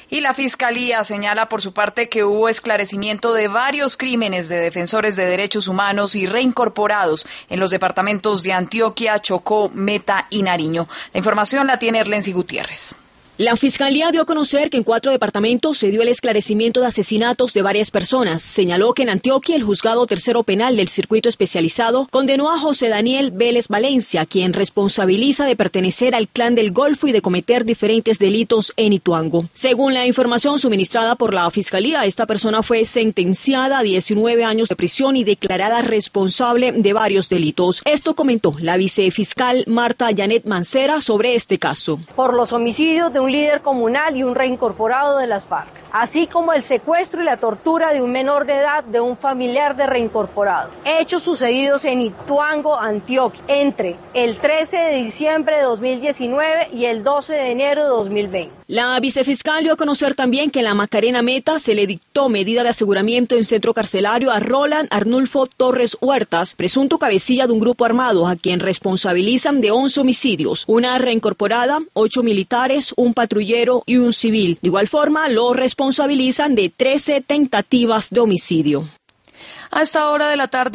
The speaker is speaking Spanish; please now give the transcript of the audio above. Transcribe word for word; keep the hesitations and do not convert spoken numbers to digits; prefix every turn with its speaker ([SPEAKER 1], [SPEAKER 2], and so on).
[SPEAKER 1] Y la Fiscalía señala por su parte que hubo esclarecimiento de varios crímenes de defensores de derechos humanos y reincorporados en los departamentos de Antioquia, Chocó, Meta y Nariño. La información la tiene Erlensi Gutiérrez.
[SPEAKER 2] La Fiscalía dio a conocer que en cuatro departamentos se dio el esclarecimiento de asesinatos de varias personas. Señaló que en Antioquia el juzgado tercero penal del circuito especializado condenó a José Daniel Vélez Valencia, quien responsabiliza de pertenecer al Clan del Golfo y de cometer diferentes delitos en Ituango. Según la información suministrada por la Fiscalía, esta persona fue sentenciada a diecinueve años de prisión y declarada responsable de varios delitos. Esto comentó la vicefiscal Marta Janet Mancera sobre este caso.
[SPEAKER 3] Por los homicidios de un líder comunal y un reincorporado de las FARC, así como el secuestro y la tortura de un menor de edad de un familiar de reincorporado. Hechos sucedidos en Ituango, Antioquia, entre el trece de diciembre de dos mil diecinueve y el doce de enero de dos mil veinte.
[SPEAKER 2] La vicefiscal dio a conocer también que en la Macarena Meta se le dictó medida de aseguramiento en centro carcelario a Roland Arnulfo Torres Huertas, presunto cabecilla de un grupo armado a quien responsabilizan de once homicidios, una reincorporada, ocho militares, un patrullero y un civil. De igual forma, lo responsabilizan de trece tentativas de homicidio.
[SPEAKER 1] A esta hora de la tarde